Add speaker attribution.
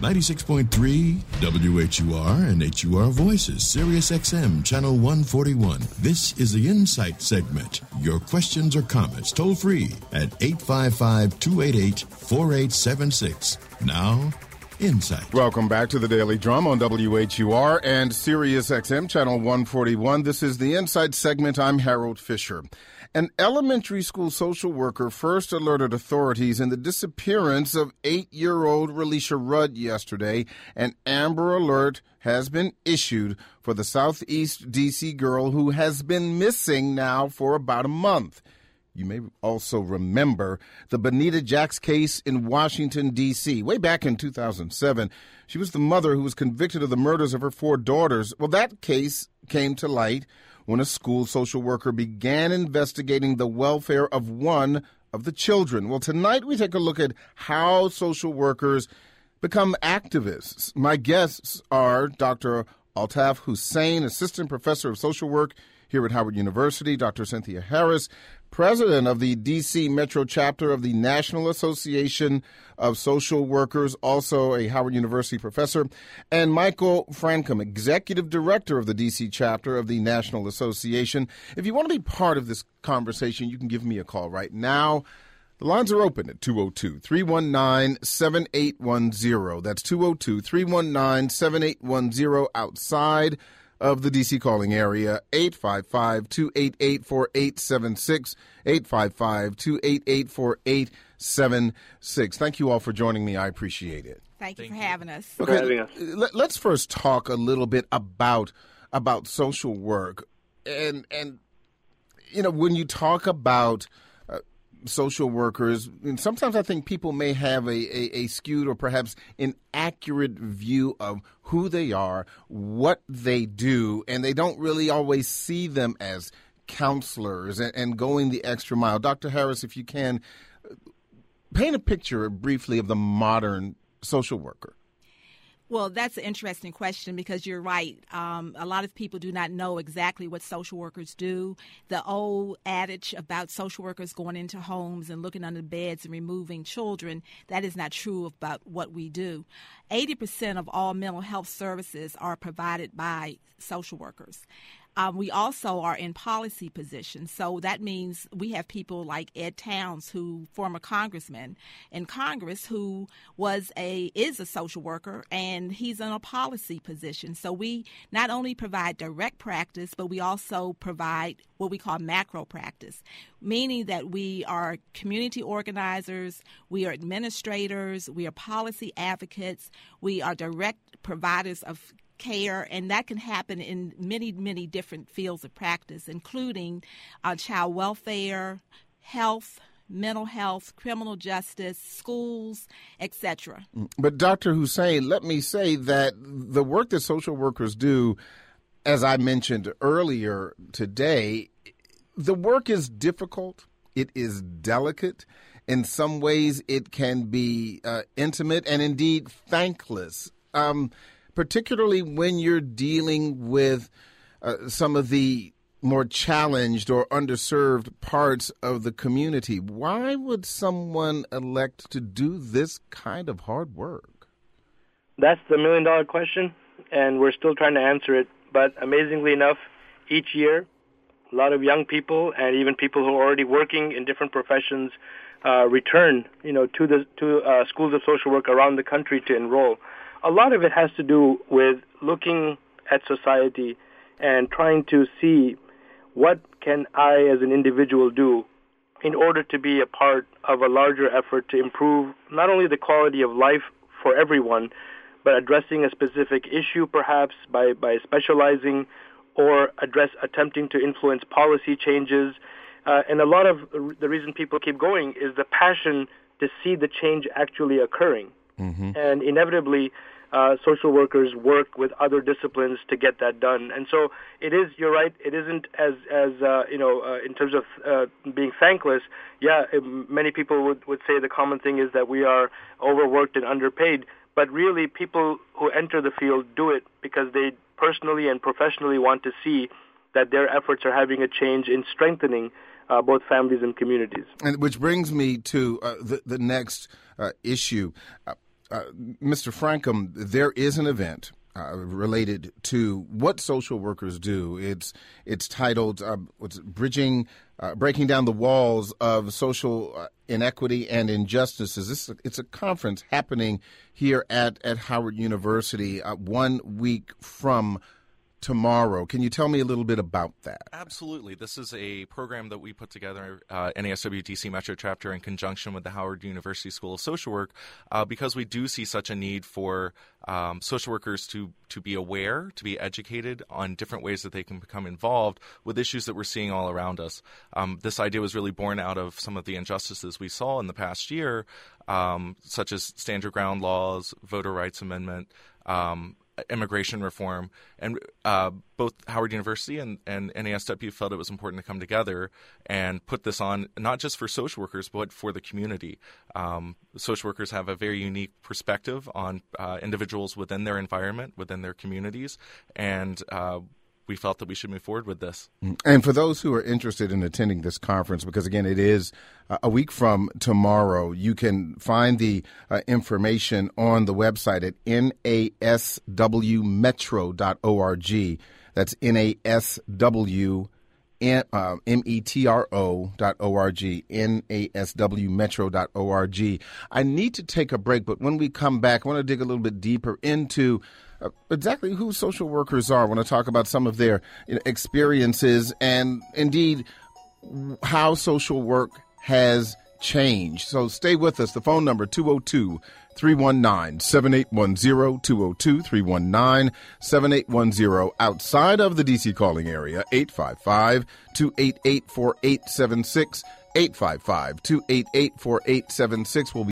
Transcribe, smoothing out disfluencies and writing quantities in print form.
Speaker 1: 96.3 WHUR and HUR Voices, Sirius XM, Channel 141. This is the Insight segment. Your questions or comments toll free at 855-288-4876. Now, Insight.
Speaker 2: Welcome back to the Daily Drum on WHUR and Sirius XM, Channel 141. This is the Insight segment. I'm Harold Fisher. An elementary school social worker first alerted authorities in the disappearance of 8-year-old Relisha Rudd yesterday. An Amber Alert has been issued for the Southeast D.C. girl who has been missing now for about a month. You may also remember the Bonita Jax case in Washington, D.C. Way back in 2007, she was the mother who was convicted of the murders of her 4 daughters. Well, that case came to light when a school social worker began investigating the welfare of one of the children. Well, tonight we take a look at how social workers become activists. My guests are Dr. Altaf Hussain, Assistant Professor of Social Work here at Howard University, Dr. Cynthia Harris, President of the D.C. Metro Chapter of the National Association of Social Workers, also a Howard University professor, and Michael Francom, Executive Director of the D.C. Chapter of the National Association. If you want to be part of this conversation, you can give me a call right now. The lines are open at 202-319-7810. That's 202-319-7810 outside of the D.C. calling area, 855-288-4876, 855-288-4876. Thank you all for joining me. I appreciate it.
Speaker 3: Thank you for having us.
Speaker 2: Okay, let's first talk a little bit about social work. And you know, when you talk about social workers, and sometimes I think people may have a skewed or perhaps inaccurate view of who they are, what they do, and they don't really always see them as counselors and going the extra mile. Dr. Harris, if you can, paint a picture briefly of the modern social worker.
Speaker 3: Well, that's an interesting question because you're right. A lot of people do not know exactly what social workers do. The old adage about social workers going into homes and looking under beds and removing children, that is not true about what we do. 80% of all mental health services are provided by social workers. We also are in policy positions. So that means we have people like Ed Towns, who former congressman in Congress, who is a social worker, and he's in a policy position. So we not only provide direct practice, but we also provide what we call macro practice, meaning that we are community organizers, we are administrators, we are policy advocates, we are direct providers of care, and that can happen in many, many different fields of practice, including child welfare, health, mental health, criminal justice, schools, etc.
Speaker 2: But Dr. Hussain, let me say that the work that social workers do, as I mentioned earlier today, the work is difficult. It is delicate. In some ways, it can be intimate and indeed thankless. Particularly when you're dealing with some of the more challenged or underserved parts of the community. Why would someone elect to do this kind of hard work?
Speaker 4: That's the million-dollar question, and we're still trying to answer it. But amazingly enough, each year, a lot of young people and even people who are already working in different professions return, to schools of social work around the country to enroll. A lot of it has to do with looking at society and trying to see what can I as an individual do in order to be a part of a larger effort to improve not only the quality of life for everyone, but addressing a specific issue perhaps by specializing or attempting to influence policy changes. And a lot of the reason people keep going is the passion to see the change actually occurring. Mm-hmm. And inevitably, social workers work with other disciplines to get that done. And so it is, you're right, it isn't as in terms of being thankless. Yeah, many people would say the common thing is that we are overworked and underpaid. But really, people who enter the field do it because they personally and professionally want to see that their efforts are having a change in strengthening both families and communities.
Speaker 2: And which brings me to the next issue. Mr. Francom, there is an event related to what social workers do. It's titled Breaking Down the Walls of Social Inequity and Injustices. It's a conference happening here at Howard University 1 week from tomorrow. Can you tell me a little bit about that?
Speaker 5: Absolutely. This is a program that we put together, NASW DC Metro Chapter, in conjunction with the Howard University School of Social Work, because we do see such a need for social workers to be aware, to be educated on different ways that they can become involved with issues that we're seeing all around us. This idea was really born out of some of the injustices we saw in the past year, such as stand your ground laws, voter rights amendment, immigration reform, and both Howard University and NASW felt it was important to come together and put this on, not just for social workers, but for the community. Social workers have a very unique perspective on individuals within their environment, within their communities, and we felt that we should move forward with this.
Speaker 2: And for those who are interested in attending this conference, because, again, it is a week from tomorrow, you can find the information on the website at naswmetro.org. That's NASWmetro.org, naswmetro.org. I need to take a break, but when we come back, I want to dig a little bit deeper into exactly who social workers are. I want to talk about some of their experiences and, indeed, how social work has changed. So stay with us. The phone number, 202-319-7810, 202-319-7810. Outside of the D.C. calling area, 855-288-4876, 855-288-4876 will be